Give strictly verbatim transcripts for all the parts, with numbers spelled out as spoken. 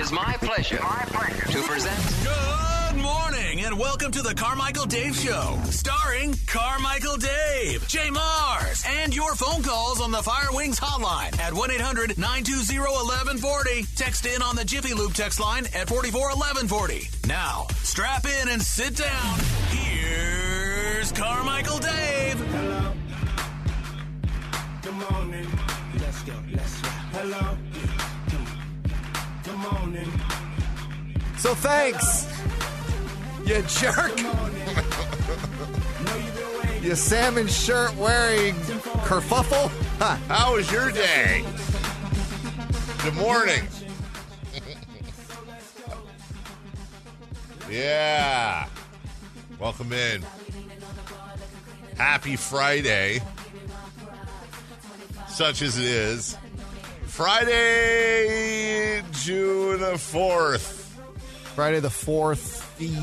is my pleasure, my pleasure to present. Good morning and welcome to the Carmichael Dave Show, starring Carmichael Dave, Jay Mars, and your phone calls on the Fire Wings hotline at one eight hundred nine two zero one one four zero. Text in on the Jiffy Lube text line at four four one one four zero. Now, strap in and sit down. Here's Carmichael Dave. Hello. Good morning. Let's go. Let's go. Hello. Good morning. So thanks, you jerk. You salmon shirt wearing kerfuffle. Huh. How was your day? Good morning. Yeah. Welcome in. Happy Friday. Such as it is. Friday, June the fourth. Friday the fourth.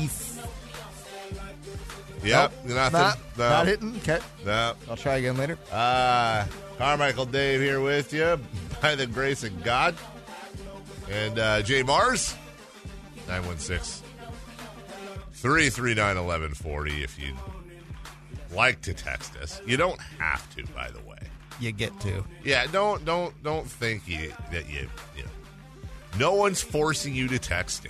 Yep. Nope, Nothing. Not, no. not hitting. Okay. No. I'll try again later. Uh, Carmichael Dave here with you by the grace of God. And uh, Jay Mars, nine one six, three three nine, one one four zero if you'd like to text us. You don't have to, by the way. You get to. Yeah, don't don't don't think you that you you know. No one's forcing you to text in.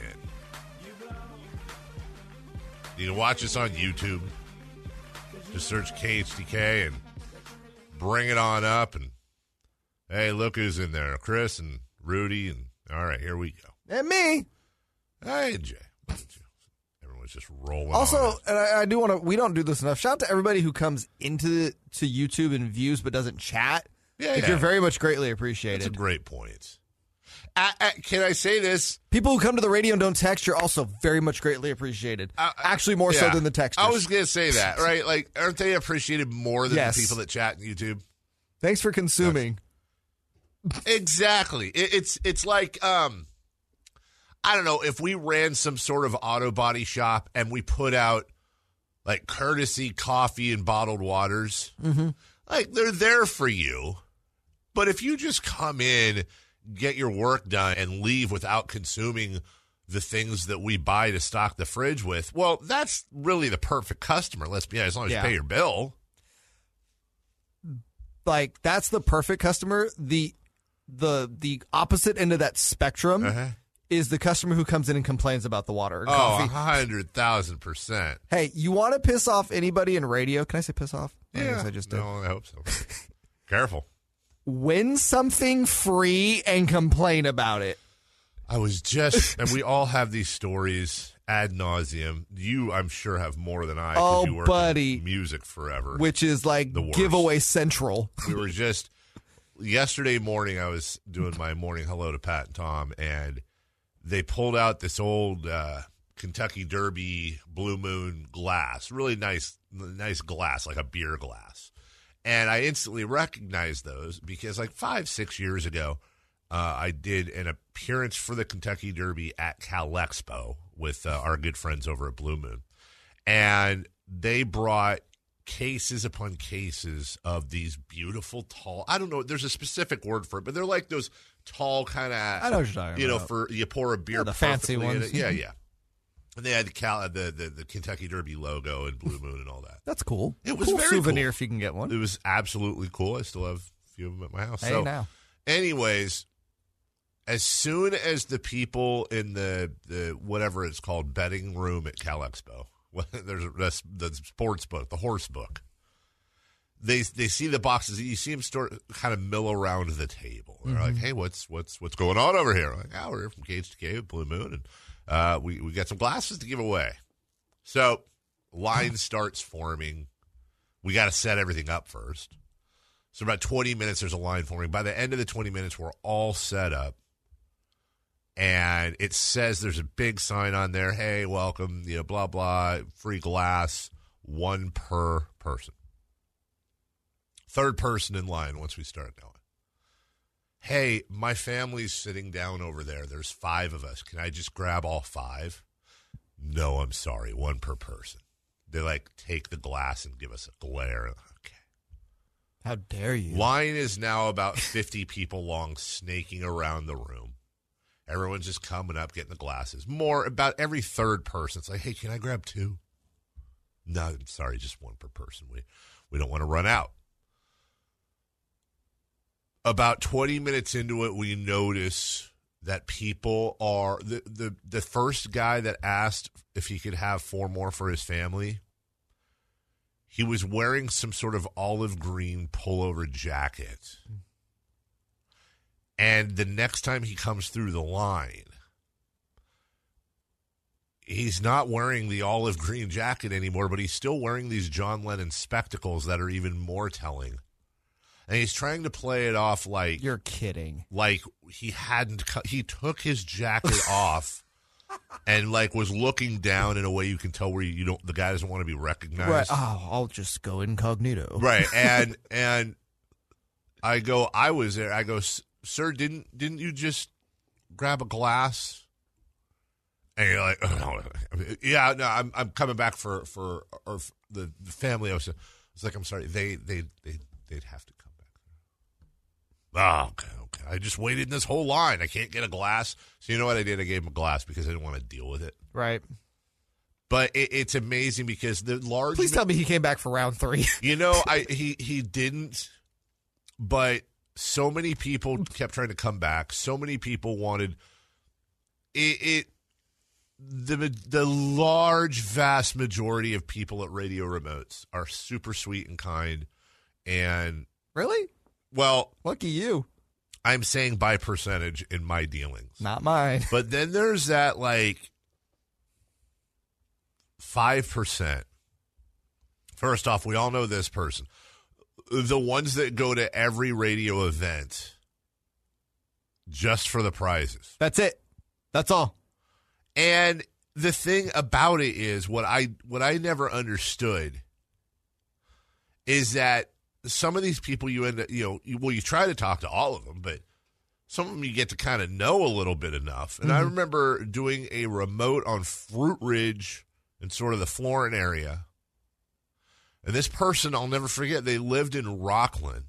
You can watch us on YouTube. Just search K H D K and bring it on up. And hey, look who's in there. Chris and Rudy. And all right, here we go. And me. Hey, Jay. Everyone's just rolling Also, on. and I, I do want to, we don't do this enough. Shout out to everybody who comes into to YouTube and views but doesn't chat. Yeah, Like, yeah. You're very much greatly That's appreciated. a great point. Uh, uh, can I say this? People who come to the radio and don't text, you're also very much greatly appreciated. Uh, Actually, more so yeah. than the texters. I was going to say that, right? Like, aren't they appreciated more than Yes. the people that chat on YouTube? Thanks for consuming. Exactly. It, it's it's like, um, I don't know, if we ran some sort of auto body shop and we put out, like, courtesy coffee and bottled waters, Mm-hmm. like, they're there for you. But if you just come in, get your work done, and leave without consuming the things that we buy to stock the fridge with, well, that's really the perfect customer. Let's be honest, as long as Yeah. you pay your bill. Like, that's the perfect customer. The the the opposite end of that spectrum Uh-huh. is the customer who comes in and complains about the water or Oh, coffee. one hundred thousand percent. Hey, you want to piss off anybody in radio? Can I say piss off? I Yeah, guess I just did. no, I hope so. Careful. Win something free and complain about it. I was just, and we all have these stories ad nauseum. You, I'm sure, have more than I. 'cause Oh, you work buddy. in music forever. Which is like The worst. giveaway central. We were just yesterday morning. I was doing my morning hello to Pat and Tom, and they pulled out this old uh, Kentucky Derby Blue Moon glass, really nice, nice glass, like a beer glass. And I instantly recognized those because, like five, six years ago, uh, I did an appearance for the Kentucky Derby at Cal Expo with uh, our good friends over at Blue Moon, and they brought cases upon cases of these beautiful tall, I don't know, there's a specific word for it, but they're like those tall kind of, I know what you're talking you know, about. for you pour a beer, Yeah, the fancy perfectly in ones. it. Yeah, yeah. And they had the, Cal, the, the the Kentucky Derby logo and Blue Moon and all that. That's cool. It was cool very souvenir cool. if you can get one. It was absolutely cool. I still have a few of them at my house. Hey, so, now. anyways, as soon as the people in the, the whatever it's called, betting room at Cal Expo, there's a, the sports book, the horse book, they they see the boxes. You see them start kind of mill around the table. They're Mm-hmm. like, "Hey, what's what's what's going on over here?" I'm like, "Oh, we're here from K H D K with Blue Moon, and uh, we we got some glasses to give away." So line starts forming. We got to set everything up first. So about twenty minutes, there's a line forming. By the end of the twenty minutes, we're all set up. And it says there's a big sign on there, hey, welcome, you know, blah, blah, free glass, one per person. Third person in line once we start going. Hey, my family's sitting down over there. There's five of us. Can I just grab all five? No, I'm sorry, one per person. They, like, take the glass and give us a glare. Okay. How dare you? Line is now about fifty people long, snaking around the room. Everyone's just coming up, getting the glasses. More about every third person. It's like, hey, can I grab two? No, I'm sorry, just one per person. We we don't want to run out. About twenty minutes into it, we notice that people are the, the the first guy that asked if he could have four more for his family. He was wearing some sort of olive green pullover jacket. And the next time he comes through the line, he's not wearing the olive green jacket anymore, but he's still wearing these John Lennon spectacles that are even more telling. And he's trying to play it off like... You're kidding. Like he hadn't... cu- He took his jacket off and like was looking down in a way you can tell where you, you don't... The guy doesn't want to be recognized. Right. Oh, I'll just go incognito. Right. And and I go, I was there. I go, sir, didn't didn't you just grab a glass? And you're like, oh, yeah, no, I'm I'm coming back for for, or for the, the family. I was, I was like, I'm sorry, they they they they'd have to come back. Oh, okay, okay. I just waited in this whole line. I can't get a glass. So you know what I did? I gave him a glass because I didn't want to deal with it. Right. But it, it's amazing because the large. Please tell me he came back for round three. You know, I he he didn't, but so many people kept trying to come back. So many people wanted it. it the the large, vast majority of people at Radio Remotes are super sweet and kind, and Really? well, Lucky you. I'm saying by percentage in my dealings, Not mine. but then there's that like five percent. First off, we all know this person. The ones that go to every radio event just for the prizes. That's it. That's all. And the thing about it is what I what I never understood is that some of these people you end up, you know, you, well, you try to talk to all of them, but some of them you get to kind of know a little bit enough. And mm-hmm. I remember doing a remote on Fruit Ridge in sort of the Florin area. And this person, I'll never forget, they lived in Rockland.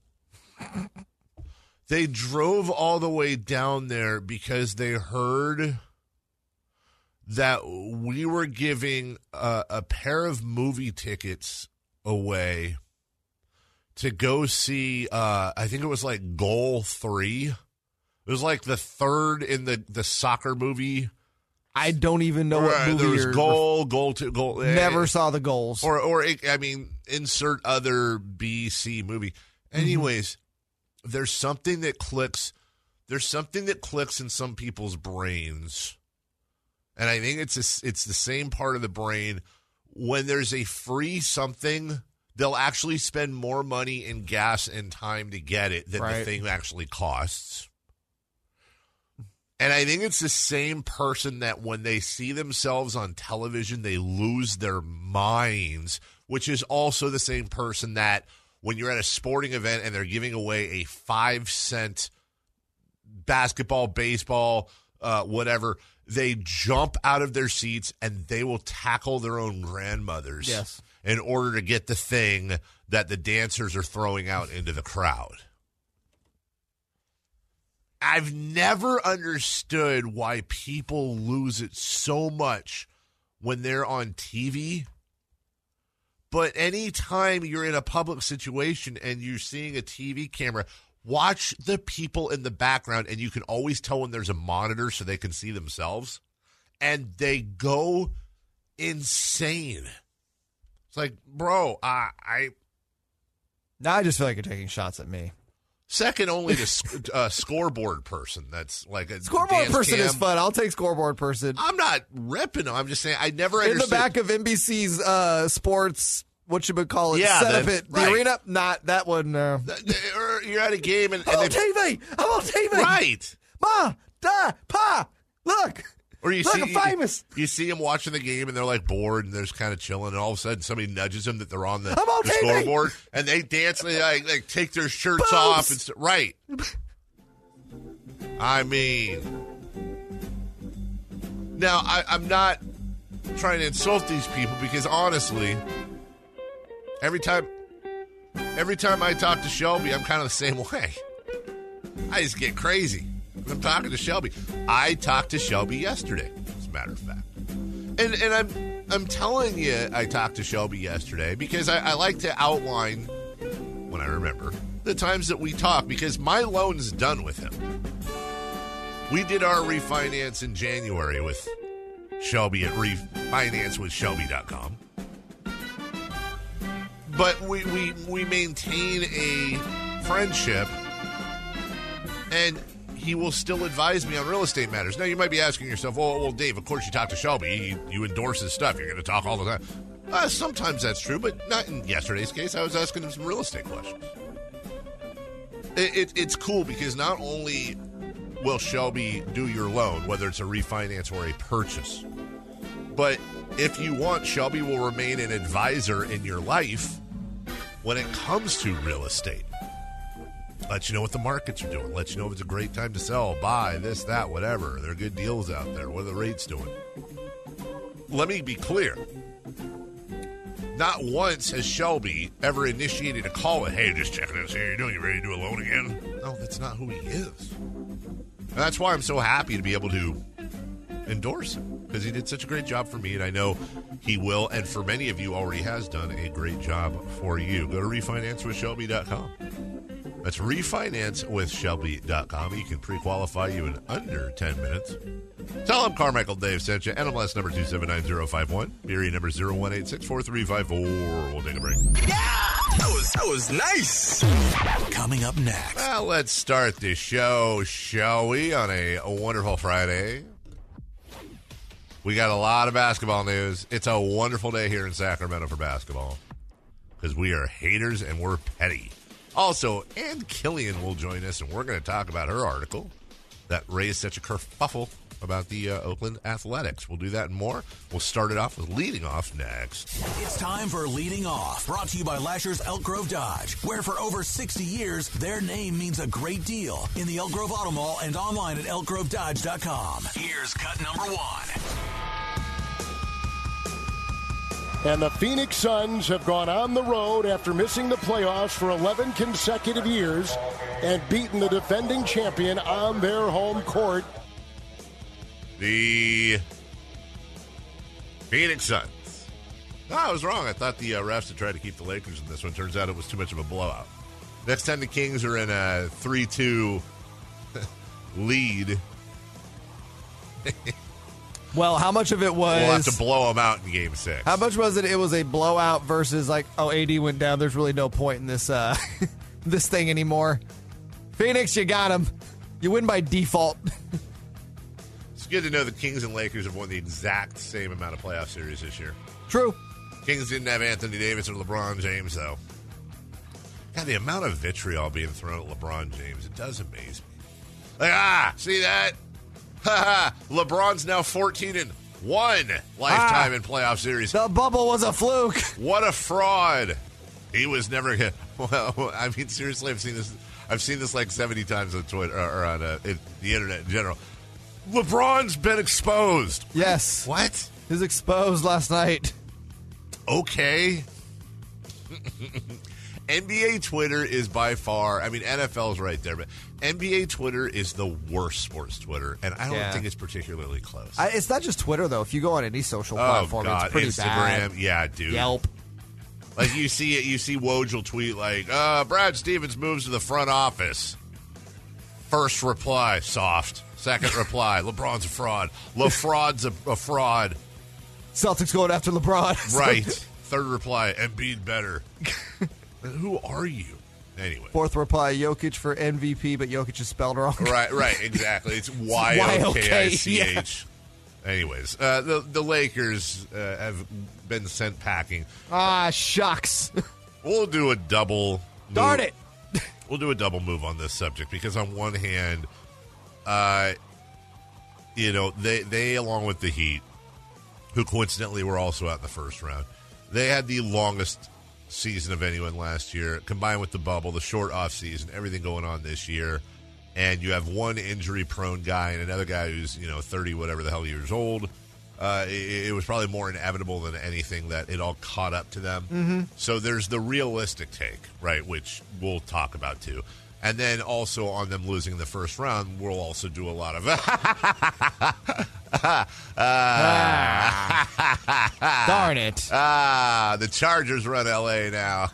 They drove all the way down there because they heard that we were giving a, a pair of movie tickets away to go see, uh, I think it was like Goal three. It was like the third in the, the soccer movie. I don't even know what Right, movie there was you're... goal, goal two, goal. Never eh, saw the goals. Or, or I mean, insert other B C movie. Anyways, mm-hmm. there's something that clicks. There's something that clicks in some people's brains, and I think it's a, it's the same part of the brain. When there's a free something, they'll actually spend more money in gas and time to get it than Right. the thing actually costs. And I think it's the same person that when they see themselves on television, they lose their minds, which is also the same person that when you're at a sporting event and they're giving away a five cent basketball, baseball, uh, whatever, they jump out of their seats and they will tackle their own grandmothers Yes. in order to get the thing that the dancers are throwing out into the crowd. I've never understood why people lose it so much when they're on T V. But anytime you're in a public situation and you're seeing a T V camera, watch the people in the background, and you can always tell when there's a monitor so they can see themselves. And they go insane. It's like, bro, I... I Now I just feel like you're taking shots at me. Second only to sc- uh, scoreboard person. That's like a Scoreboard dance person cam. is fun. I'll take scoreboard person. I'm not ripping them. I'm just saying I never In understood. the back of N B C's uh, sports, what you would call it, Yeah, set the- up at the right. arena. Not that one. No. Or you're at a game and, and I'm on they, T V. I'm on T V. right. Ma, Dad, Pa, look. Or you Look, see I'm famous. You, you see them watching the game and they're like bored and they're just kind of chilling, and all of a sudden somebody nudges them that they're on the, I'm on the T V. scoreboard, and they dance and they like, like take their shirts Boobs. off and st- right. I mean, now I, I'm not trying to insult these people because honestly, every time, every time I talk to Shelby, I'm kind of the same way. I just get crazy. I'm talking to Shelby. I talked to Shelby yesterday, as a matter of fact. And and I'm I'm telling you I talked to Shelby yesterday because I, I like to outline, when I remember, the times that we talk, because my loan's done with him. We did our refinance in January with Shelby at refinance with shelby dot com. But we, we, we maintain a friendship, and he will still advise me on real estate matters. Now, you might be asking yourself, well, well Dave, of course you talk to Shelby. You, you endorse his stuff. You're going to talk all the time. Uh, sometimes that's true, but not in yesterday's case. I was asking him some real estate questions. It, it, it's cool because not only will Shelby do your loan, whether it's a refinance or a purchase, but if you want, Shelby will remain an advisor in your life when it comes to real estate. Let you know what the markets are doing. Let you know if it's a great time to sell, buy, this, that, whatever. There are good deals out there. What are the rates doing? Let me be clear. Not once has Shelby ever initiated a call with, hey, just checking in, see how you're doing. You ready to do a loan again? No, that's not who he is. And that's why I'm so happy to be able to endorse him, because he did such a great job for me, and I know he will, and for many of you already has done a great job for you. Go to refinance with shelby dot com. That's refinance with shelby dot com. You can pre-qualify you in under ten minutes. Tell him Carmichael Dave sent you. N M L S number two seven nine zero five one. Beery number zero one eight six four three five four. We'll take a break. Yeah! That was, that was nice. Coming up next. Well, let's start the show, shall we, on a, a wonderful Friday. We got a lot of basketball news. It's a wonderful day here in Sacramento for basketball because we are haters and we're petty. Also, Ann Killian will join us, and we're going to talk about her article that raised such a kerfuffle about the uh, Oakland Athletics. We'll do that and more. We'll start it off with Leading Off next. It's time for Leading Off, brought to you by Lasher's Elk Grove Dodge, where for over sixty years, their name means a great deal in the Elk Grove Auto Mall and online at elk grove dodge dot com. Here's cut number one. And the Phoenix Suns have gone on the road after missing the playoffs for eleven consecutive years and beaten the defending champion on their home court. The Phoenix Suns. No, I was wrong. I thought the uh, refs had tried to keep the Lakers in this one. Turns out it was too much of a blowout. Next time the Kings are in a three two lead. Well, how much of it was... We'll have to blow them out in game six. How much was it? It was a blowout versus like, oh, A D went down. There's really no point in this uh, this thing anymore. Phoenix, you got him. You win by default. It's good to know the Kings and Lakers have won the exact same amount of playoff series this year. True. Kings didn't have Anthony Davis or LeBron James, though. God, the amount of vitriol being thrown at LeBron James, it does amaze me. Like, ah, see that? LeBron's now fourteen and one lifetime ah, in playoff series. The bubble was a fluke. What a fraud. He was never going well, I mean, seriously, I've seen this I've seen this like seventy times on Twitter or on uh, it, the internet in general. LeBron's been exposed. Yes. What? He was exposed last night. Okay. N B A Twitter is by far, I mean, N F L is right there, but N B A Twitter is the worst sports Twitter, and I don't yeah. think it's particularly close. I, it's not just Twitter, though. If you go on any social oh, platform, God. it's pretty Instagram, bad. Yeah, dude. Yelp. Like, you see it, you see Woj will tweet, like, uh, Brad Stevens moves to the front office. First reply, soft. Second reply, LeBron's a fraud. LeFraud's a, a fraud. Celtics going after LeBron. Right. Third reply, Embiid better. Who are you? Anyway. Fourth reply, Jokic for M V P, but Jokic is spelled wrong. Right, right, exactly. It's Y O K I C H. Yeah. Anyways, uh, the the Lakers uh, have been sent packing. Ah, shucks. We'll do a double move. Darn it. We'll do a double move on this subject because on one hand, uh, you know, they, they, along with the Heat, who coincidentally were also out in the first round, they had the longest season of anyone last year, combined with the bubble, the short off season, everything going on this year, and you have one injury prone guy and another guy who's, you know, thirty whatever the hell years old. Uh, it, it was probably more inevitable than anything that it all caught up to them. Mm-hmm. So there's the realistic take, right, which we'll talk about too. And then also on them losing in the first round, we'll also do a lot of. uh, ah. Darn it. Ah, the Chargers run L A now.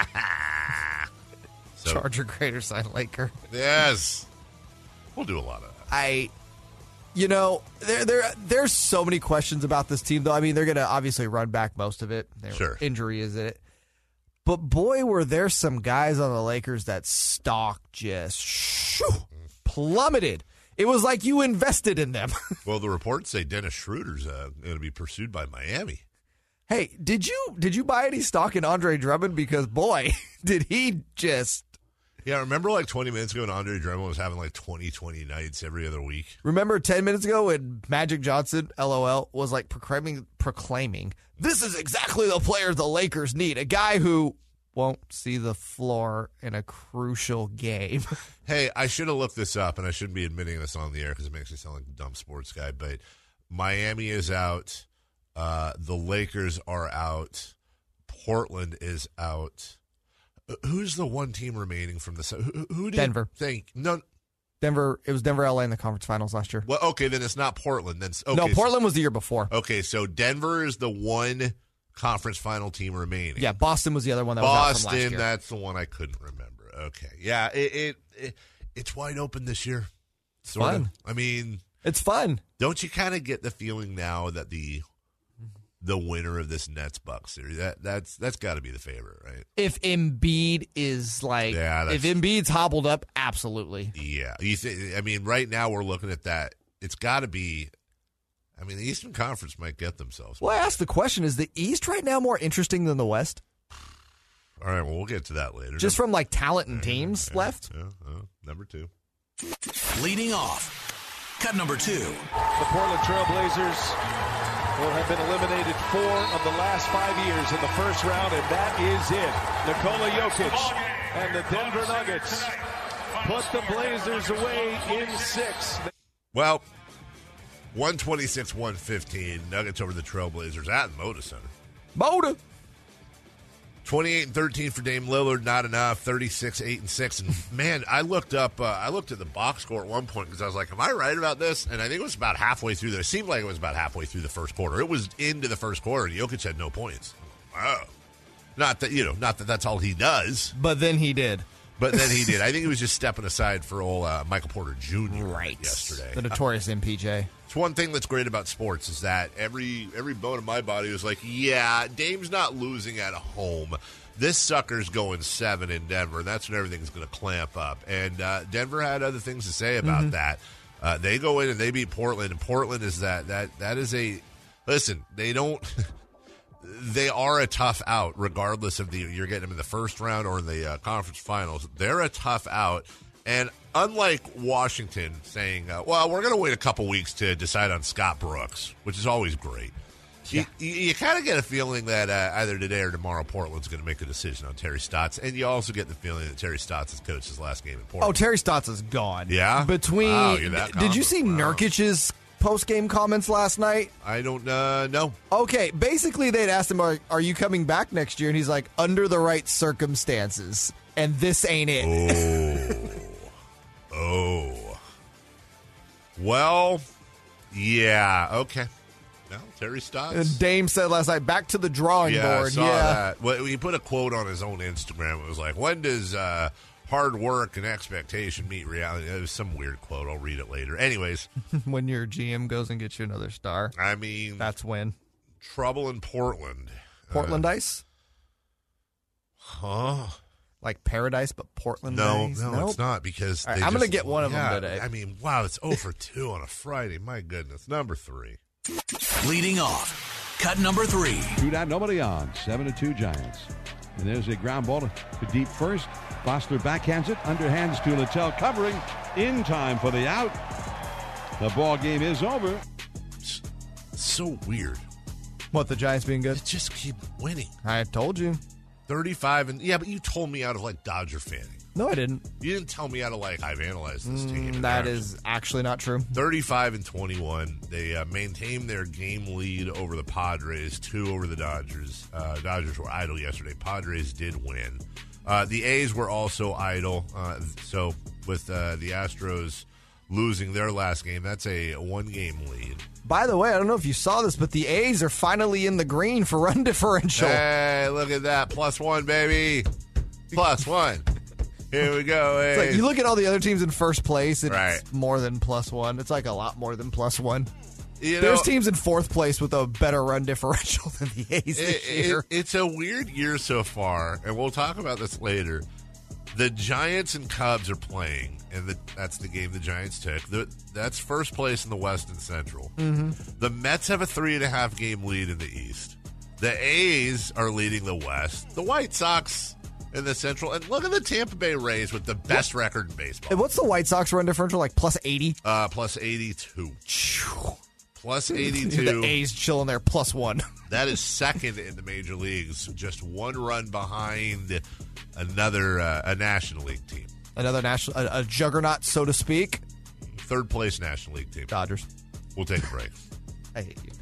so, Charger greater sign Laker. Yes. We'll do a lot of that. I, you know, there, there, there's so many questions about this team, though. I mean, they're going to obviously run back most of it. Their Sure. injury is it. But boy, were there some guys on the Lakers that stock just shoo, plummeted. It was like you invested in them. Well, the reports say Dennis Schroeder's uh, going to be pursued by Miami. Hey, did you did you buy any stock in Andre Drummond? Because boy, did he just. Yeah, remember like twenty minutes ago when Andre Drummond was having like twenty, twenty nights every other week? Remember ten minutes ago when Magic Johnson, LOL, was like proclaiming, proclaiming, this is exactly the player the Lakers need. A guy who won't see the floor in a crucial game. Hey, I should have looked this up, and I shouldn't be admitting this on the air because it makes me sound like a dumb sports guy, but Miami is out. Uh, the Lakers are out. Portland is out. Who's the one team remaining from the who, who did Denver. Think no, Denver. It was Denver, L A in the conference finals last year. well, okay, then it's not Portland. Then okay, no, Portland was the year before. So, okay, so Denver is the one conference final team remaining. Yeah, Boston was the other one that was out from last Boston, year. that's the one I couldn't remember. Okay, yeah, it, it, it it's wide open this year. Sort fun. of. I mean, It's fun. don't you kind of get the feeling now that the the winner of this Nets Bucks series that that's that's got to be the favorite, right? If Embiid is like, Yeah, if that's- Embiid's hobbled up, absolutely. Yeah, you think? I mean, right now we're looking at that. It's got to be. I mean, the Eastern Conference might get themselves. Well, I asked the question: is the East right now more interesting than the West? All right, well, we'll get to that later. Just from like talent and teams Yeah, left. Yeah, uh, number two. Leading off, cut number two. The Portland Trail Blazers will have been eliminated four of the last five years in the first round, and that is it. Nikola Jokic and the Denver Nuggets put the Blazers away in six. Well, one twenty-six one fifteen, Nuggets over the Trailblazers at Moda Center. Moda. twenty-eight and thirteen for Dame Lillard, not enough. thirty-six, eight and six. And man, I looked up, uh, I looked at the box score at one point because I was like, am I right about this? And I think it was about halfway through there. It seemed like it was about halfway through the first quarter. It was into the first quarter, and Jokic had no points. Wow. Not that, you know, not that that's all he does, But then he did. but then he did. I think he was just stepping aside for old uh, Michael Porter Junior Right. yesterday. The notorious M P J. It's one thing that's great about sports is that every every bone in my body was like, yeah, Dame's not losing at home. This sucker's going seven in Denver, and that's when everything's going to clamp up. And uh, Denver had other things to say about Mm-hmm. that. Uh, they go in and they beat Portland, and Portland is that that that is a listen. They don't. They are a tough out, regardless of the you're getting them in the first round or in the uh, conference finals. They're a tough out, and unlike Washington saying, uh, "Well, we're going to wait a couple weeks to decide on Scott Brooks," which is always great. Yeah. You, you, you kind of get a feeling that uh, either today or tomorrow, Portland's going to make a decision on Terry Stotts, and you also get the feeling that Terry Stotts has coached his last game in Portland. Oh, Terry Stotts is gone. Yeah? Between Wow, you're that did you see confident. Wow. Nurkic's post game comments last night? I don't uh, know. Okay, basically they'd asked him, are, "Are you coming back next year?" And he's like, "Under the right circumstances." And this ain't it. Oh, oh. Well, yeah, okay. No, Terry Stotts. And Dame said last night, "Back to the drawing Yeah, board." I saw yeah. that. Well, he put a quote on his own Instagram. It was like, "When does uh, hard work and expectation meet reality?" It was some weird quote. I'll read it later. Anyways, When your G M goes and gets you another star, I mean, that's when. trouble in Portland. Portland ice? Huh? Like paradise, but Portland No, ice? no, Nope. it's not because All right, they I'm gonna just- get one of them yeah, today. I mean, wow, it's oh for two on a Friday. My goodness, number three. Leading off, cut number three. Two down, nobody on. Seven to two Giants. And there's a ground ball to deep first. Foster backhands it, underhands to Littell, covering in time for the out. The ball game is over. It's so weird. What, the Giants being good? They just keep winning. I told you. thirty-five and yeah, but you told me out of like Dodger fanning. No, I didn't. You didn't tell me out of like I've analyzed this team. Mm, that is actually not true. thirty-five and twenty-one. They uh, maintained their game lead over the Padres, two over the Dodgers. Uh, Dodgers were idle yesterday. Padres did win. Uh, the A's were also idle. Uh, so with uh, the Astros losing their last game, that's a one-game lead. By the way, I don't know if you saw this, but the A's are finally in the green for run differential. Hey, look at that. Plus one, baby. Plus one. Here we go. A's. It's like you look at all the other teams in first place, it's Right. more than plus one. It's like a lot more than plus one. You There's know, teams in fourth place with a better run differential than the A's it, this year. it, it's a weird year so far, and we'll talk about this later. The Giants and Cubs are playing, and the, that's the game the Giants took. The, that's first place in the West and Central. Mm-hmm. The Mets have a three and a half game lead in the East. The A's are leading the West. The White Sox in the Central. And look at the Tampa Bay Rays with the best what? record in baseball. And what's the White Sox run differential, like plus eighty? Uh, plus eighty-two. Plus eighty-two. The A's chilling there, plus one. That is second in the major leagues, just one run behind another uh, a National League team. Another national, a, a juggernaut, so to speak. Third place National League team. Dodgers. We'll take a break. I hate you.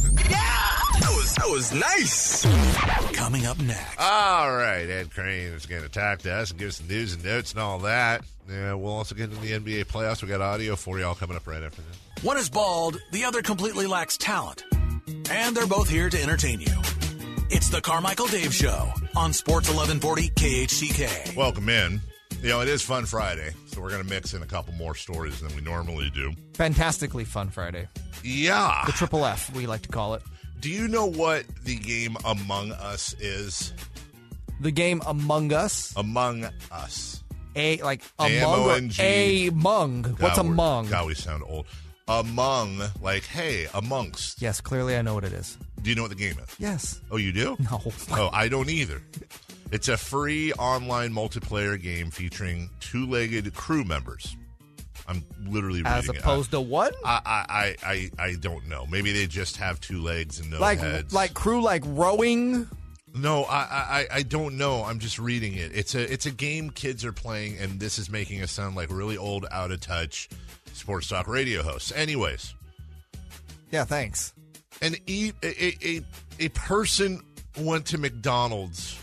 That was, that was nice. Coming up next. All right, Ed Crane is going to talk to us and give us some news and notes and all that. Yeah, we'll also get into the N B A playoffs. We got audio for y'all coming up right after this. One is bald, the other completely lacks talent. And they're both here to entertain you. It's the Carmichael Dave Show on Sports eleven forty K H C K. Welcome in. You know, it is Fun Friday, so we're going to mix in a couple more stories than we normally do. Fantastically Fun Friday. Yeah. The triple F, we like to call it. Do you know what the game Among Us is? The game Among Us? Among Us. A, like, A M O N G. A Among. What's God, among? God, we sound old. Among, like, hey, amongst. Yes, clearly I know what it is. Do you know what the game is? Yes. Oh, you do? No. Oh, I don't either. It's a free online multiplayer game featuring two-legged crew members. I'm literally reading As it. opposed to what? I, I, I, I, I don't know. Maybe they just have two legs and no like, heads. Like crew, like rowing? No, I, I, I don't know. I'm just reading it. It's a it's a game kids are playing, and this is making us sound like really old, out of touch sports talk radio hosts. Anyways, Yeah, thanks. an e- a, a a person went to McDonald's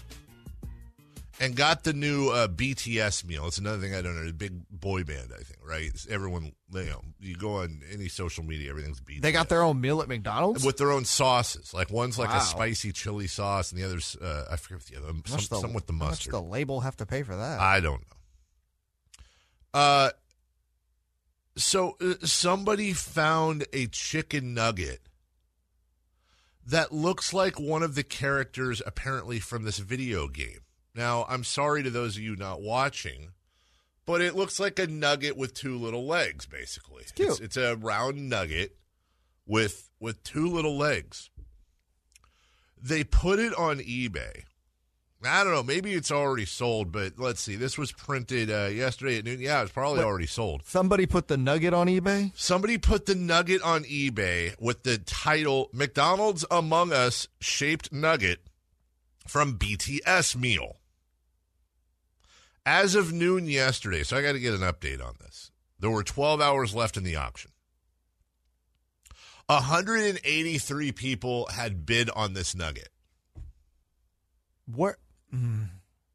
and got the new uh, B T S meal. It's another thing I don't know. It's a big boy band, I think, right? It's everyone, you know, you go on any social media, everything's B T S. They got their own meal at McDonald's? With their own sauces. Like one's like Wow. a spicy chili sauce, and the other's, uh, I forget what the other, some, the, some with the how much mustard. the label have to pay for that? I don't know. Uh, so uh, somebody found a chicken nugget that looks like one of the characters apparently from this video game. Now, I'm sorry to those of you not watching, but it looks like a nugget with two little legs, basically. It's cute. It's, it's a round nugget with with two little legs. They put it on eBay. I don't know. Maybe it's already sold, but let's see. This was printed uh, yesterday at noon. Yeah, it's probably Wait. already sold. Somebody put the nugget on eBay? Somebody put the nugget on eBay with the title McDonald's Among Us shaped nugget from B T S meal. As of noon yesterday, so I got to get an update on this. There were twelve hours left in the auction. one hundred eighty-three people had bid on this nugget. Where? Mm.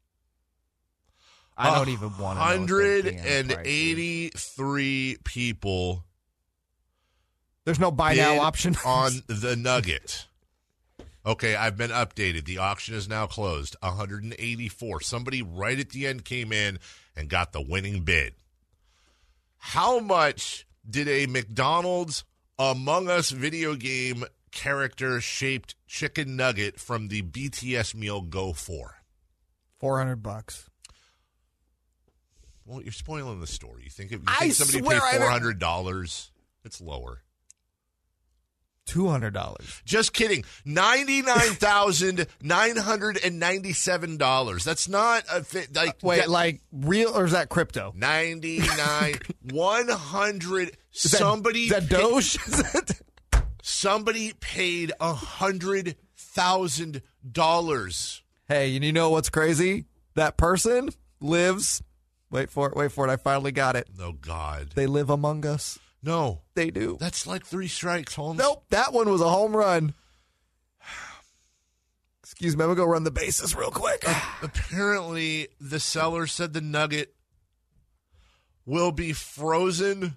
I don't even want to know. one hundred eighty-three people. There's no buy bid now option on the nugget. Okay, I've been updated. The auction is now closed. one hundred eighty-four. Somebody right at the end came in and got the winning bid. How much did a McDonald's Among Us video game character-shaped chicken nugget from the B T S meal go for? four hundred bucks. Well, you're spoiling the story. You think, if you I think somebody swear I paid haven't- four hundred dollars? It's lower. two hundred dollars. Just kidding. ninety-nine thousand nine hundred ninety-seven dollars. That's not a fit. Like, Wait, that- like real or is that crypto? ninety-nine one hundred. Is that- Somebody is that pa- Doge? Is it? Somebody paid one hundred thousand dollars. Hey, and you know what's crazy? That person lives. Wait for it. Wait for it. I finally got it. Oh, God. They live among us. No. They do. That's like three strikes, Holmes. Nope. That one was a home run. Excuse me, I'm going to go run the bases real quick. Apparently, the seller said the nugget will be frozen.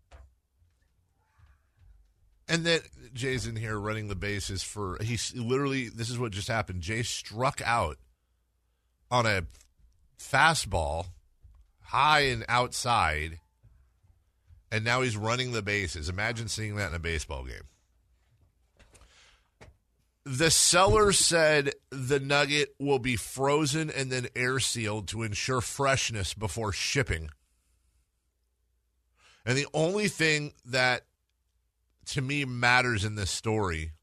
And then Jay's in here running the bases for, he's literally, this is what just happened. Jay struck out on a fastball high and outside, and now he's running the bases. Imagine seeing that in a baseball game. The seller said the nugget will be frozen and then air sealed to ensure freshness before shipping. And the only thing that to me matters in this story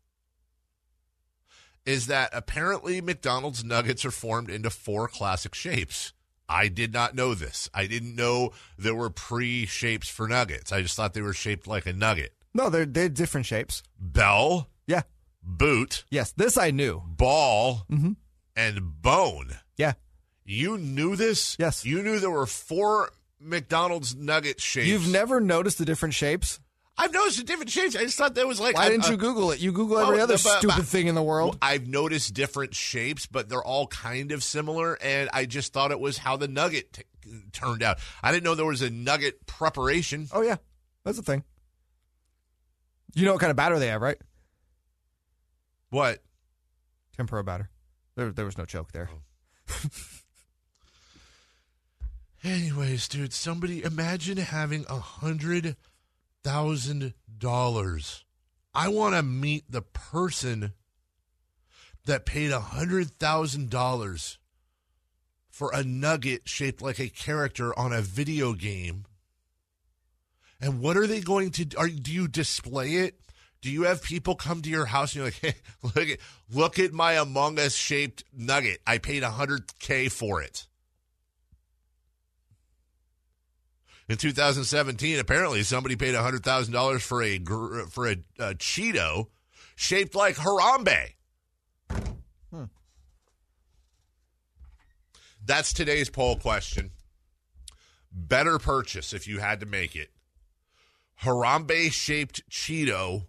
is that apparently McDonald's nuggets are formed into four classic shapes. I did not know this. I didn't know there were pre-shapes for nuggets. I just thought they were shaped like a nugget. No, they're, they're different shapes. Bell. Yeah. Boot. Yes, this I knew. Ball. Mm-hmm. And bone. Yeah. You knew this? Yes. You knew there were four McDonald's nugget shapes. You've never noticed the different shapes? I've noticed the different shapes. I just thought that was like... Why a, didn't a, you Google it? You Google every well, other but, stupid but, thing in the world. Well, I've noticed different shapes, but they're all kind of similar, and I just thought it was how the nugget t- turned out. I didn't know there was a nugget preparation. Oh, yeah. That's the thing. You know what kind of batter they have, right? What? Tempura batter. There, there was no choke there. Oh. Anyways, dude, somebody imagine having a hundred thousand dollars. I want to meet the person that paid a hundred thousand dollars for a nugget shaped like a character on a video game. And what are they going to do? Are, do you display it? Do you have people come to your house and you're like, hey, look at, look at my Among Us shaped nugget. I paid one hundred K for it. In two thousand seventeen, apparently somebody paid one hundred thousand dollars for a for a, a Cheeto shaped like Harambe. Hmm. That's today's poll question. Better purchase if you had to make it. Harambe-shaped Cheeto,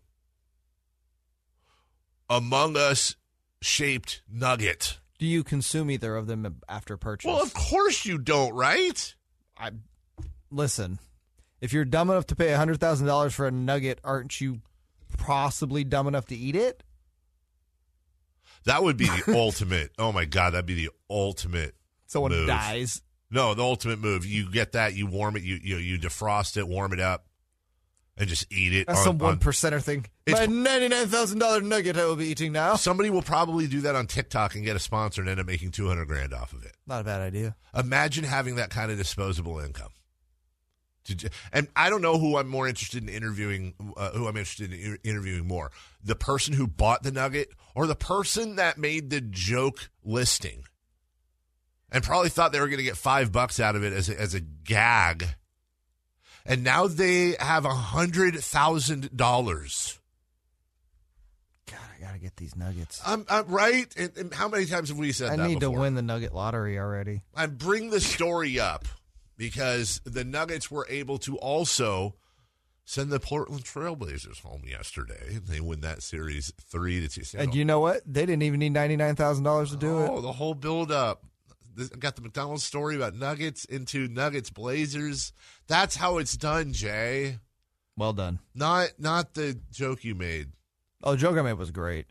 Among Us-shaped nugget. Do you consume either of them after purchase? Well, of course you don't, right? I Listen, if you're dumb enough to pay one hundred thousand dollars for a nugget, aren't you possibly dumb enough to eat it? That would be the ultimate. Oh, my God, that'd be the ultimate Someone move. dies. No, the ultimate move. You get that, you warm it, you you, you defrost it, warm it up, and just eat it. That's on, some one on, percenter thing. My ninety-nine thousand dollars nugget I will be eating now. Somebody will probably do that on TikTok and get a sponsor and end up making two hundred grand off of it. Not a bad idea. Imagine having that kind of disposable income. And I don't know who I'm more interested in interviewing, uh, who I'm interested in interviewing more. The person who bought the nugget or the person that made the joke listing and probably thought they were going to get five bucks out of it as a, as a gag. And now they have a hundred thousand dollars. God, I got to get these nuggets. I'm, I'm right. And, and how many times have we said I that need before? to win the nugget lottery already. I bring the story up because the Nuggets were able to also send the Portland Trailblazers home yesterday. They win that series three to two. And you know what? They didn't even need ninety-nine thousand dollars to do oh, it. Oh, the whole build-up. I got the McDonald's story about Nuggets into Nuggets Blazers. That's how it's done, Jay. Well done. Not not the joke you made. Oh, the joke I made was great.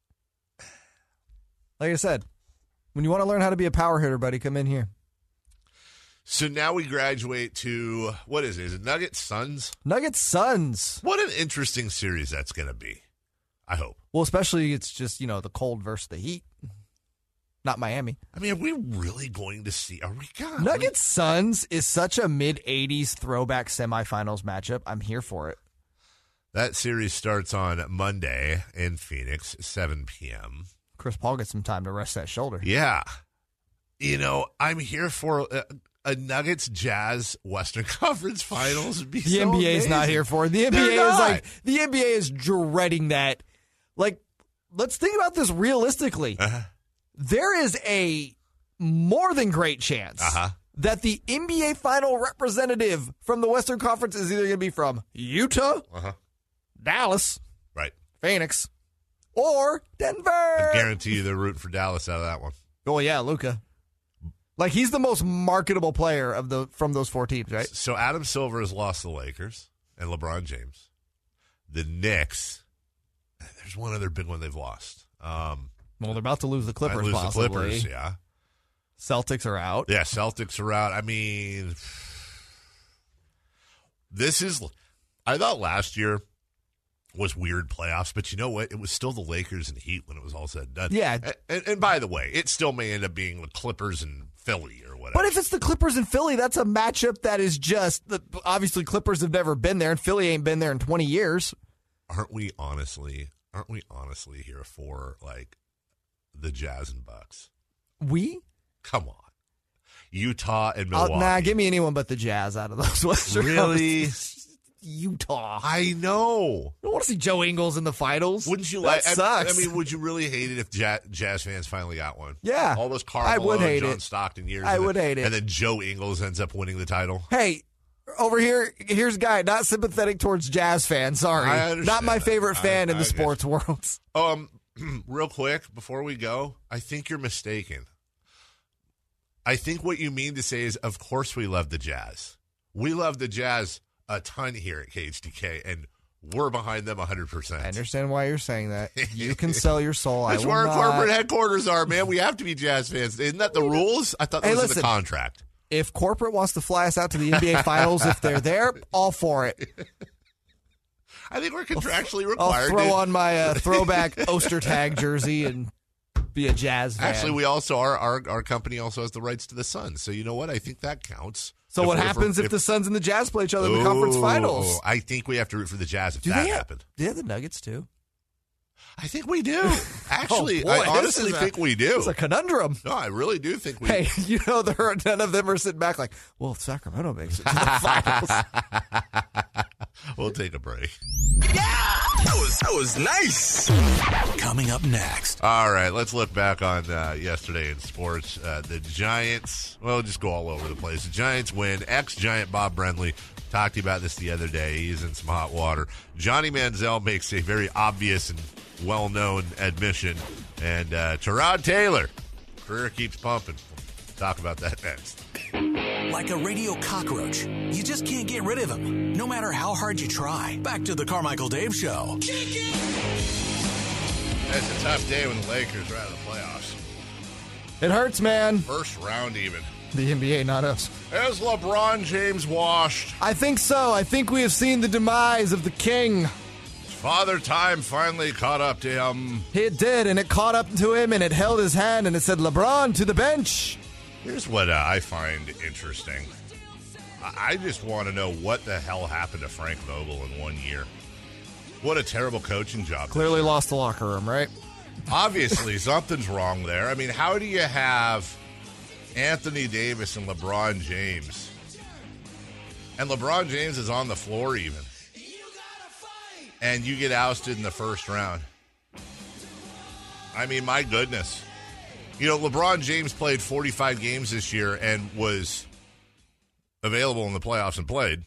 Like I said, when you want to learn how to be a power hitter, buddy, come in here. So now we graduate to, what is it? Is it Nuggets Suns? Nuggets Suns. What an interesting series that's going to be, I hope. Well, especially it's just, you know, the cold versus the heat. Not Miami. I mean, are we really going to see? Are we God? Nuggets Suns is such a mid eighties throwback semifinals matchup. I'm here for it. That series starts on Monday in Phoenix, seven p.m. Chris Paul gets some time to rest that shoulder. Yeah. You know, I'm here for a, a Nuggets Jazz Western Conference Finals. Would be the so N B A is amazing. not here for it. The N B A is like, the N B A is dreading that. Like, let's think about this realistically. Uh-huh. There is a more than great chance uh-huh. that the N B A final representative from the Western Conference is either going to be from Utah, uh-huh. Dallas, right, Phoenix, or Denver. I guarantee you they're rooting for Dallas out of that one. Oh, yeah, Luka. Like, he's the most marketable player of the from those four teams, right? So Adam Silver has lost the Lakers and LeBron James. The Knicks, there's one other big one they've lost. Um, well, they're about to lose the Clippers, lose possibly. the Clippers, yeah. Celtics are out. Yeah, Celtics are out. I mean, this is, I thought last year was weird playoffs, but you know what? It was still the Lakers and Heat when it was all said and done. Yeah. And, and, and by the way, it still may end up being the Clippers and Philly or whatever. But if it's the Clippers and Philly, that's a matchup that is just, the, obviously Clippers have never been there, and Philly ain't been there in twenty years. Aren't we honestly, aren't we honestly here for, like, the Jazz and Bucks? We? Come on. Utah and Uh, Milwaukee. nah, give me anyone but the Jazz out of those Western Really? Utah. I know. I don't want to see Joe Ingles in the finals. Wouldn't you that like? sucks. I mean, would you really hate it if jazz, jazz fans finally got one? Yeah. all those Karl I would Malone, hate John it. Stockton years. I and would then, hate it. And then Joe Ingles ends up winning the title. Hey, over here, here's a guy not sympathetic towards Jazz fans. Sorry, I understand not my that. favorite fan I- in the I sports world. Um, real quick before we go, I think you're mistaken. I think what you mean to say is, of course, we love the Jazz. We love the Jazz a ton here at K H T K, and we're behind them one hundred percent. I understand why you're saying that. You can sell your soul. That's I will where our not. corporate headquarters are, man. We have to be Jazz fans. Isn't that the rules? I thought that Hey, was in listen. the contract. If corporate wants to fly us out to the N B A Finals, if they're there, all for it. I think we're contractually I'll required. throw to- on my uh, throwback Ostertag jersey and be a Jazz fan. Actually, we also our, our our company also has the rights to the Suns. So you know what? I think that counts. so If what we're- happens if, the Suns and the Jazz play each other in the conference Ooh, finals? I think we have to root for the Jazz if Do that they have, happened. do they have the Nuggets too? I think we do. Actually, Oh, boy, I this honestly is a- think we do. It's a conundrum. No, I really do think we Hey, you know, there are, none of them are sitting back like, well, if Sacramento makes it to the finals. We'll take a break. That was, that was nice. Coming up next. All right, let's look back on uh, yesterday in sports. Uh, the Giants, well, just go all over the place. The Giants win. Ex-Giant Bob Brenly talked to you about this the other day. He's in some hot water. Johnny Manziel makes a very obvious and well-known admission. And uh, Tyrod Taylor, career keeps pumping. We'll talk about that next. Like a radio cockroach, you just can't get rid of him, no matter how hard you try. Back to the Carmichael Dave Show. It's a tough day when the Lakers are out of the playoffs. It hurts, man. First round even. The N B A, not us. Is LeBron James washed? I think so. I think we have seen the demise of the king. Father Time finally caught up to him. It did, and it caught up to him, and it held his hand, and it said, LeBron, to the bench. Here's what uh, I find interesting. I-, I just want to know what the hell happened to Frank Vogel in one year. What a terrible coaching job. Clearly lost the locker room, right? Obviously, something's wrong there. I mean, how do you have Anthony Davis and LeBron James? And LeBron James is on the floor even. And you get ousted in the first round. I mean, my goodness. You know, LeBron James played forty-five games this year and was available in the playoffs and played.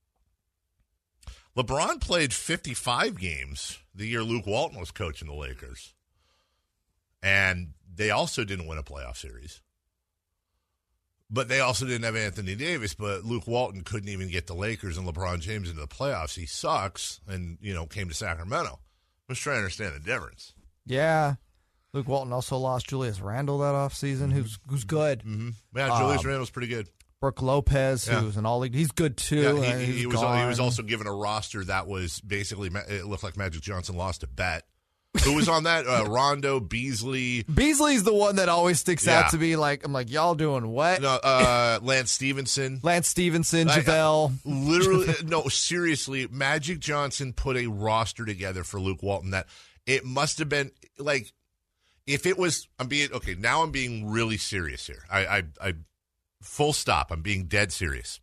LeBron played fifty-five games the year Luke Walton was coaching the Lakers. And they also didn't win a playoff series. But they also didn't have Anthony Davis, but Luke Walton couldn't even get the Lakers and LeBron James into the playoffs. He sucks and, you know, came to Sacramento. I'm just trying to understand the difference. Yeah. Luke Walton also lost Julius Randle that offseason, who's who's good. Mm-hmm. Yeah, Julius Um, Randle's pretty good. Brooke Lopez, Yeah. who's an all-league. He's good, too. Yeah, Uh, he, he's he was he was gone. also given a roster that was basically, it looked like Magic Johnson lost a bet. Who was on that? Uh, Rondo, Beasley. Beasley's the one that always sticks Yeah. out to me. Like, I'm like, y'all doing what? No, uh, Lance Stevenson. Lance Stevenson, I- JaVale. Literally, no, seriously, Magic Johnson put a roster together for Luke Walton that it must have been like, if it was, I'm being, okay, now I'm being really serious here. I, I, I full stop. I'm being dead serious.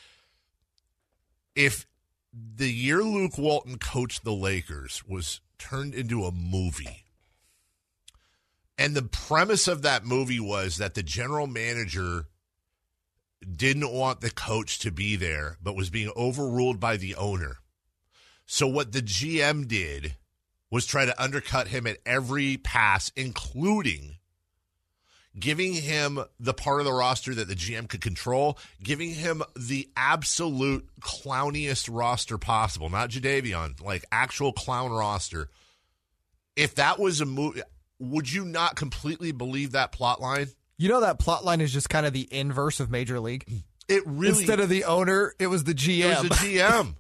If the year Luke Walton coached the Lakers was turned into a movie, and the premise of that movie was that the general manager didn't want the coach to be there, but was being overruled by the owner. So what the G M did was try to undercut him at every pass, including giving him the part of the roster that the G M could control, giving him the absolute clowniest roster possible, not Jadeveon, like actual clown roster. If that was a movie, would you not completely believe that plot line? You know that plot line is just kind of the inverse of Major League? It really... Instead of the owner, it was the G M. It was the G M.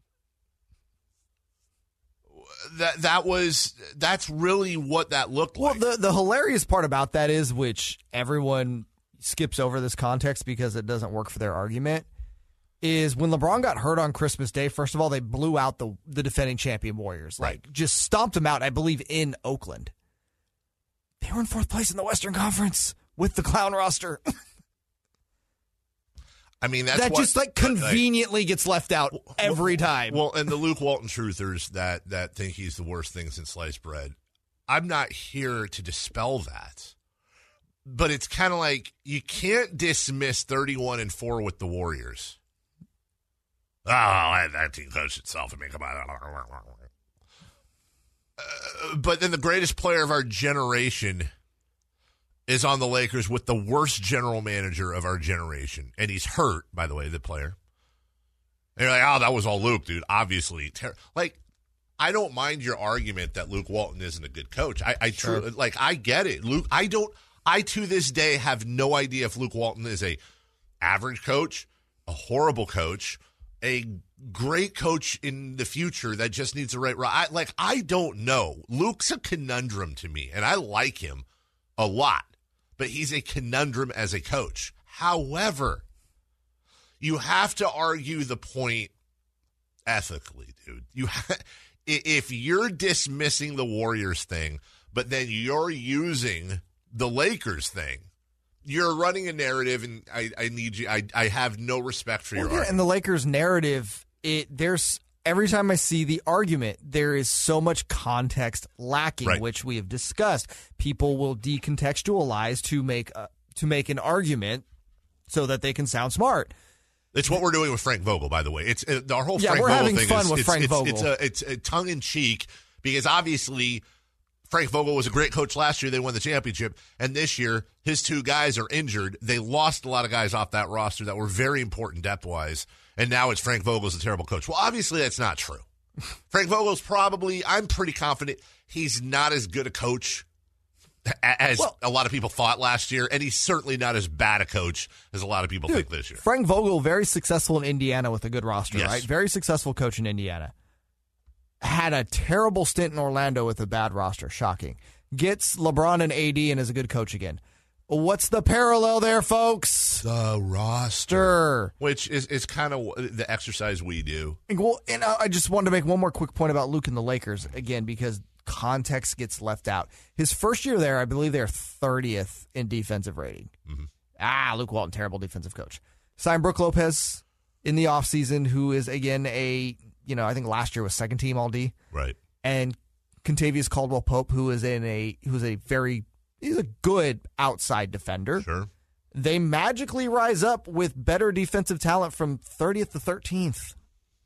that that was... That's really what that looked like. Well, the, the hilarious part about that is, which everyone skips over this context because it doesn't work for their argument, is when LeBron got hurt on Christmas Day, first of all, they blew out the, the defending champion Warriors. Like, Right. just stomped them out, I believe, in Oakland. They were in fourth place in the Western Conference with the clown roster. I mean, that's that what, just like conveniently like, gets left out every time. Well, and the Luke Walton truthers that that think he's the worst thing since sliced bread, I'm not here to dispel that. But it's kind of like you can't dismiss thirty-one and four with the Warriors. Oh, that team coached itself. I mean, come on. Uh, but then the greatest player of our generation is on the Lakers with the worst general manager of our generation. And he's hurt, by the way, the player. And you're like, oh, that was all Luke, dude. Obviously. Ter-. Like, I don't mind your argument that Luke Walton isn't a good coach. I, I Sure. truly, like, I get it. Luke, I don't, I to this day have no idea if Luke Walton is a average coach, a horrible coach, a great coach in the future that just needs the right, I, like, I don't know. Luke's a conundrum to me, and I like him a lot. But he's a conundrum as a coach. However, you have to argue the point ethically, dude. You ha- if you're dismissing the Warriors thing, but then you're using the Lakers thing, you're running a narrative, and I, I need you. I, I have no respect for Well, your yeah, argument. and the Lakers narrative, it there's every time I see the argument, there is so much context lacking, Right. which we have discussed. People will decontextualize to make a, to make an argument so that they can sound smart. It's what we're doing with Frank Vogel, by the way. It's uh, our whole Yeah, Frank we're Vogel having thing fun is with it's, Frank it's, Vogel. It's a it's a tongue in cheek because obviously Frank Vogel was a great coach last year. They won the championship, and this year his two guys are injured. They lost a lot of guys off that roster that were very important depth wise, and now it's Frank Vogel's a terrible coach. Well, obviously that's not true. Frank Vogel's probably, I'm pretty confident he's not as good a coach as Well, a lot of people thought last year, and he's certainly not as bad a coach as a lot of people Dude, think this year. Frank Vogel, very successful in Indiana with a good roster, Yes. right? Very successful coach in Indiana. Had a terrible stint in Orlando with a bad roster. Shocking. Gets LeBron and A D and is a good coach again. What's the parallel there, folks? The roster. Sure. Which is, is kind of the exercise we do. Well, and I just wanted to make one more quick point about Luke and the Lakers, again, because context gets left out. His first year there, I believe they're thirtieth in defensive rating. Mm-hmm. Ah, Luke Walton, terrible defensive coach. Signed Brooke Lopez in the offseason, who is, again, a, you know, I think last year was second team All-D. Right. And Contavious Caldwell-Pope, who is in a, who's a very, he's a good outside defender. Sure. They magically rise up with better defensive talent from thirtieth to thirteenth.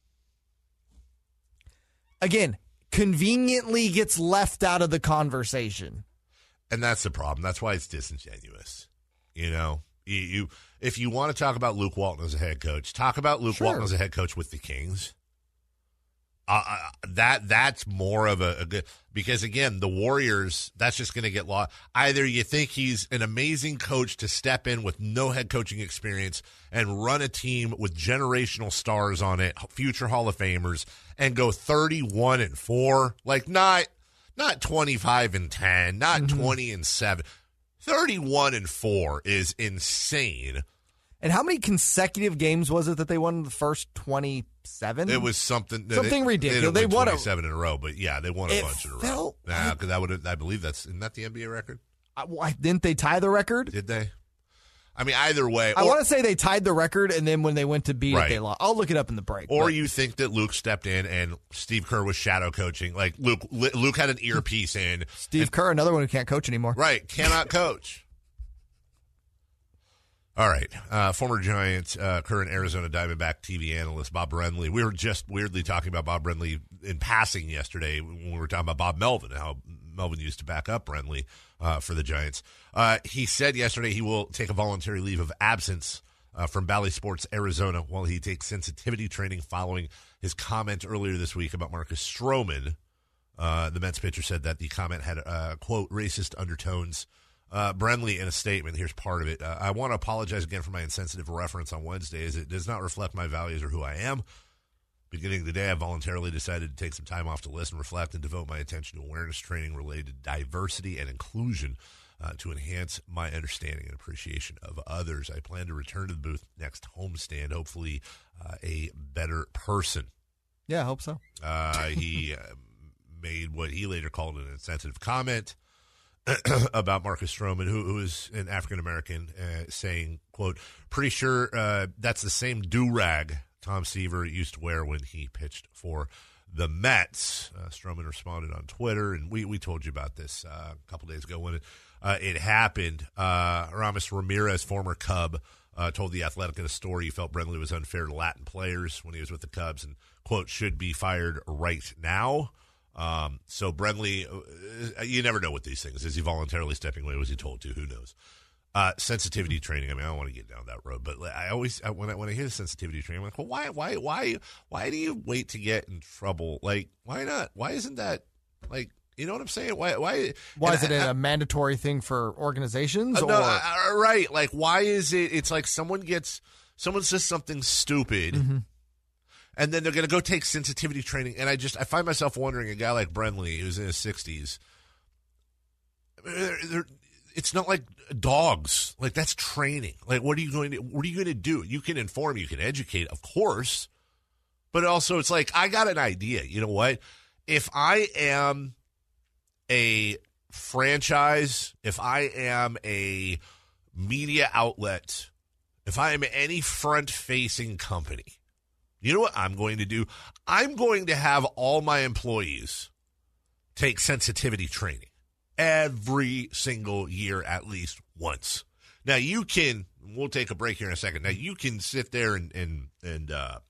Again, conveniently gets left out of the conversation. And that's the problem. That's why it's disingenuous. You know, you, you if you want to talk about Luke Walton as a head coach, talk about Luke Sure. Walton as a head coach with the Kings. Uh, uh, that that's more of a, a good because again the Warriors, that's just going to get lost. Either you think he's an amazing coach to step in with no head coaching experience and run a team with generational stars on it, future Hall of Famers, and go thirty-one and four, like not not twenty-five and ten, not Mm-hmm. twenty and seven. thirty-one and four is insane. And how many consecutive games was it that they won the first twenty-seven? It was something Something they, ridiculous. They, They won won a- twenty-seven in a row, but yeah, they won a It bunch in a row. felt Nah, like- because that would I believe that's isn't that the N B A record? I, why, didn't they tie the record? Did they? I mean, either way, I or, want to say they tied the record, and then when they went to beat Right. it, they lost. I'll look it up in the break. or but- you think that Luke stepped in and Steve Kerr was shadow coaching, like Luke Luke had an earpiece in. Steve and- Kerr, another one who can't coach anymore. Right, cannot coach. All right. Uh, former Giants, uh, current Arizona Diamondback T V analyst Bob Brenly. We were just weirdly talking about Bob Brenly in passing yesterday when we were talking about Bob Melvin, how Melvin used to back up Brenly uh, for the Giants. Uh, he said yesterday he will take a voluntary leave of absence uh, from Bally Sports, Arizona, while he takes sensitivity training following his comment earlier this week about Marcus Stroman. Uh, the Mets pitcher said that the comment had, uh, quote, racist undertones. Uh, Brenly, in a statement, here's part of it. Uh, I want to apologize again for my insensitive reference on Wednesday, as it does not reflect my values or who I am. Beginning today, I voluntarily decided to take some time off to listen, reflect, and devote my attention to awareness training related to diversity and inclusion uh, to enhance my understanding and appreciation of others. I plan to return to the booth next homestand, hopefully uh, a better person. Yeah, I hope so. Uh, he uh, made what he later called an insensitive comment about Marcus Stroman, who, who is an African-American, uh, saying, quote, pretty sure uh, that's the same do-rag Tom Seaver used to wear when he pitched for the Mets. Uh, Stroman responded on Twitter, and we, we told you about this uh, a couple days ago when it, uh, it happened. Uh, Aramis Ramirez, former Cub, uh, told The Athletic in a story he felt Brenly was unfair to Latin players when he was with the Cubs and, quote, should be fired right now. Um, so Brenly, uh, you never know with these things. Is he voluntarily stepping away? Was he told to? Who knows? Uh, sensitivity training. I mean, I don't want to get down that road, but I always I, when I when I hear sensitivity training, I'm like, well, why, why, why, why do you wait to get in trouble? Like, why not? Why isn't that like? You know what I'm saying? Why? Why? Why is it I, a mandatory thing for organizations? Uh, or? No, uh, right. Like, why is it? It's like someone gets someone says something stupid. Mm-hmm. And then they're going to go take sensitivity training. And I just, I find myself wondering, a guy like Brenly, who's in his sixties, they're, they're, it's not like dogs. Like, that's training. Like, what are you going to, what are you going to do? You can inform, you can educate, of course. But also, it's like, I got an idea. You know what? If I am a franchise, if I am a media outlet, if I am any front-facing company, you know what I'm going to do? I'm going to have all my employees take sensitivity training every single year at least once. Now, you can, we'll take a break here in a second. Now, you can sit there and, and, and uh,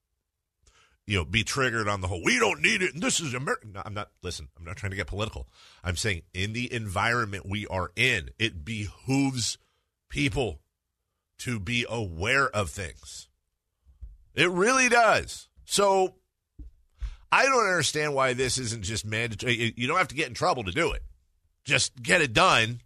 you know, be triggered on the whole, we don't need it, and this is America. No, I'm not, listen, I'm not trying to get political. I'm saying in the environment we are in, it behooves people to be aware of things. It really does. So I don't understand why this isn't just mandatory. You don't have to get in trouble to do it. Just get it done.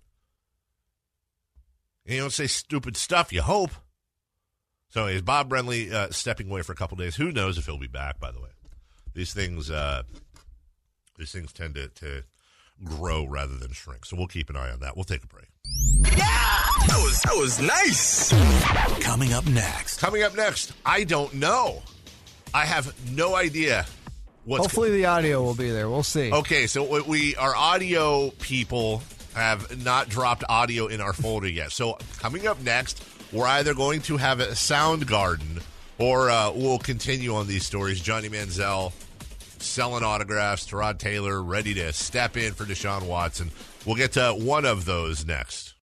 And you don't say stupid stuff, you hope. So is Bob Brenly uh, stepping away for a couple days? Who knows if he'll be back, by the way. These things uh, these things tend to, to grow rather than shrink. So we'll keep an eye on that. We'll take a break. Yeah! That was, that was nice. Coming up next. Coming up next, I don't know. I have no idea what's Hopefully going- the audio will be there. We'll see. Okay, so we our audio people have not dropped audio in our folder yet. So coming up next, we're either going to have a sound garden or uh, we'll continue on these stories. Johnny Manziel selling autographs, Tyrod Taylor ready to step in for Deshaun Watson. We'll get to one of those next.